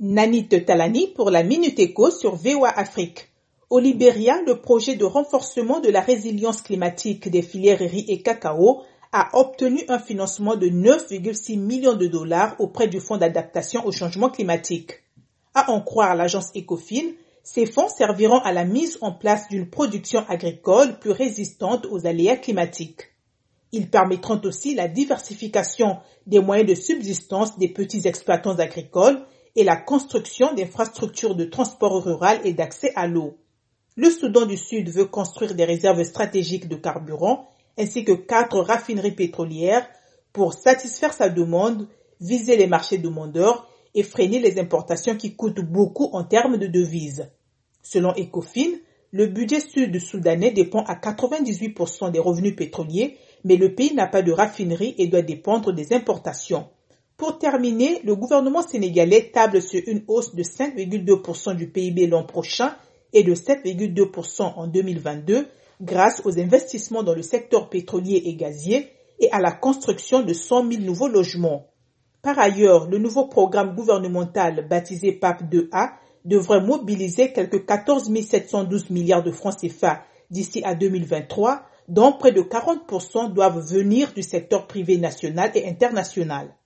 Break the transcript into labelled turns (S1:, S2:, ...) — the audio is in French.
S1: Nanit Talani pour la Minute Éco sur VOA Afrique. Au Libéria, le projet de renforcement de la résilience climatique des filières riz et cacao a obtenu un financement de 9,6 millions de dollars auprès du Fonds d'adaptation au changement climatique. À en croire l'agence Ecofin, ces fonds serviront à la mise en place d'une production agricole plus résistante aux aléas climatiques. Ils permettront aussi la diversification des moyens de subsistance des petits exploitants agricoles et la construction d'infrastructures de transport rural et d'accès à l'eau. Le Soudan du Sud veut construire des réserves stratégiques de carburant ainsi que 4 raffineries pétrolières pour satisfaire sa demande, viser les marchés demandeurs et freiner les importations qui coûtent beaucoup en termes de devises. Selon Ecofin, le budget sud-soudanais dépend à 98% des revenus pétroliers, mais le pays n'a pas de raffinerie et doit dépendre des importations. Pour terminer, le gouvernement sénégalais table sur une hausse de 5,2% du PIB l'an prochain et de 7,2% en 2022 grâce aux investissements dans le secteur pétrolier et gazier et à la construction de 100 000 nouveaux logements. Par ailleurs, le nouveau programme gouvernemental baptisé PAP 2A devrait mobiliser quelques 14 712 milliards de francs CFA d'ici à 2023, dont près de 40% doivent venir du secteur privé national et international.